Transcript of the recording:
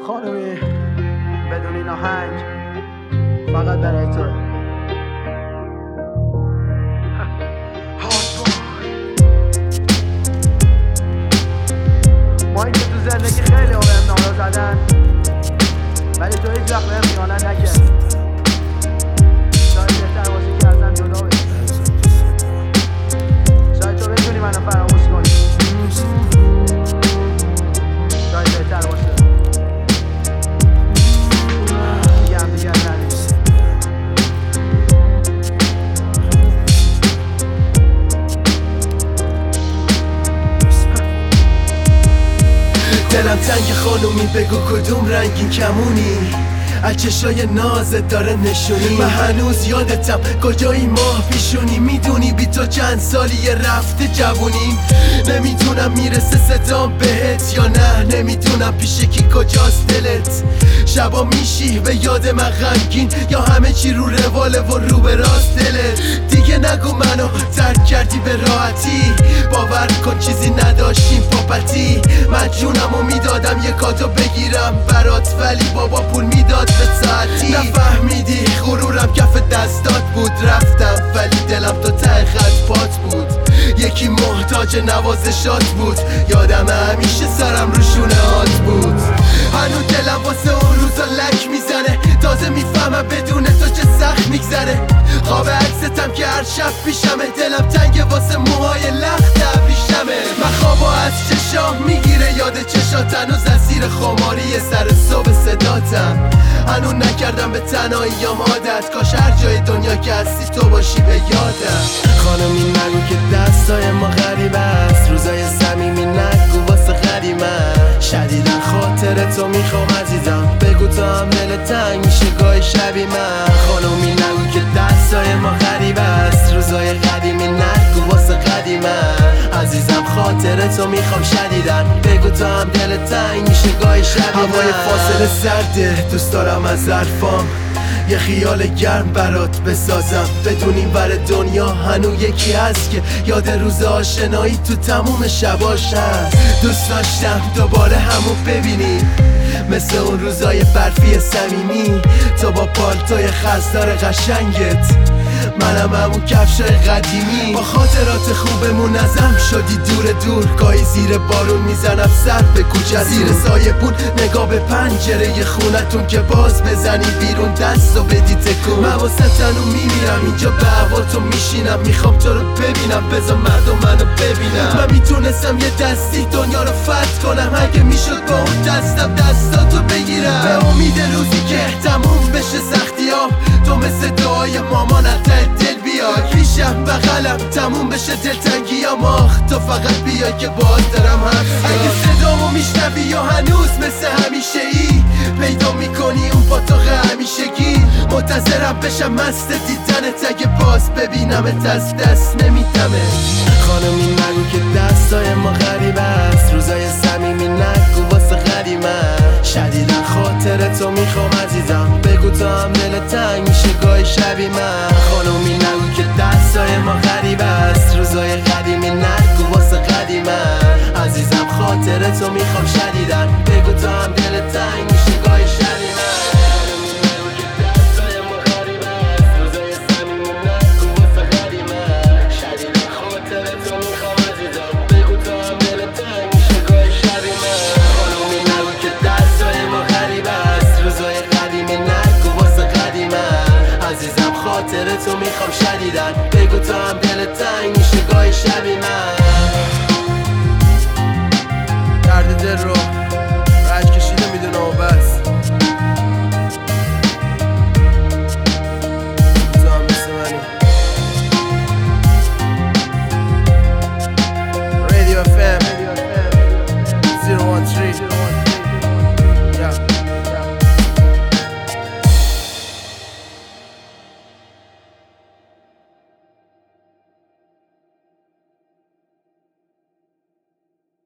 خانمی بدون این آهنگ فقط برای تو. ما این که تو زندگی خیلی بهم نارا زدن، ولی تو هیچ وقت بهم خیانت نکردی. شاید بهتر باشه که ازم جدا بشی. شاید تو بتونی منو فراموش کنی. شاید بهتر باشه دیگه ندیش. دلم تنگ خانومی، بگو کدوم رنگین کمونی، از چشای نازت داره نشونی. من هنوز یادتم کجایی ماه پیشونی، میدونی بی تو چند سالیه رفته جوونیم. نمیدونم میرسه صدام بهت یا نه، نمیدونم پیش کی کجاست دلت. شبا میشی به یاد من غمگین، یا همه چی رو رواله و رو به راست دلت. دیگه نگو منو ترک کردی به راحتی، باور کن چیزی نداشتیم پاپتی. من جونمو میدادم یه کادو بگیرم برات، ولی بابا پول میداد به ساعتی. نفهمیدی غرورم کف دستات بود، رفتم ولی دلم تو ته خط پات بود. یکی محتاج نوازشات بود، یادم همیشه سرم رو شونه هات بود. هنو دلم واسه اون روزا لک میزنه، تازه میفهمم بدون تو چه سخت میگذره. خواب عکستم که هر شب پیشمه، دلم تنگه واسه موهای لخت پیشمه. من خوابا از چشام میگیره یاد چشات، هنوز از زیر خماری سر صبح صداتم. هنو نکردم به تنهاییام عادت، کاش هر جای دنیا که هستی تو باشی به یادم. خانمی نگو که دستای ما غریب است، روزای صمیمی نگو واسه قدیمم. شدیدن خاطر تو میخوام عزیزم، بگو تا هم دل تنگ میشه گاهی شبی من. خانمی نگو که دستای ما غریب است، روزای قدیمی نگو واسه قدیمم. عزیزم خاطر تو میخوام شدیدن، بگو تا هم دل تنگ میشه گاهی شبی من. هوای فاصله سرده، دوست دارم از حرفام یه خیال گرم برات بسازم. بدونی بر دنیا هنو یکی هست که یاد روز آشنایی تو تموم شباش هست. دوست داشتم دوباره همو ببینی، مثل اون روزای برفی صمیمی. تو با پالتوی خزدار قشنگت، منم همون کفشای قدیمی. با خاطرات خوبمون ازم شدی دور دور، گاهی زیر بارون میزنم سر به کوچه، زیر سایه بود نگاه به پنجره خونتون که باز بزنی بیرون دستو بدی تکون. من واسه تنو میمیرم اینجا به هواتو میشینم، میخوام تو رو ببینم، بذار مردم منو ببینم. من میتونستم یه دستی دنیا رو فتح کنم، اگه میشد با اون دستم دستاتو بگیرم. به امید روزی که تموم بشه سختیام، تو مثل دعای مامان ته دل بیای پیشم، بغلم تموم بشه دلتنگیام. آخ تو فقط بیای که باهات دارم حرف. اگه صدامو میشنوی یا هنوز مثل همیشه ای پیدا میکنی اون پاتوق همیشگی، منتظرم بشم مست دیدنت، اگه باز ببینمت از دست نمیدمه. خانمی نگو که دستای ما غریب است، روزای صمیمی نگو واسه قدیمم. شدیدن خاطر تو میخوام عزیزم، بگو تا هم دل تنگ میشه گاهی شبی من. خانمی نگو که دستای ما غریب است، روزای قدیمی نگو واسه قدیمم. عزیزم خاطر تو میخوام شدیدن، بگو تا هم دل تنگ میشه گاهی شبی من. خاطر تو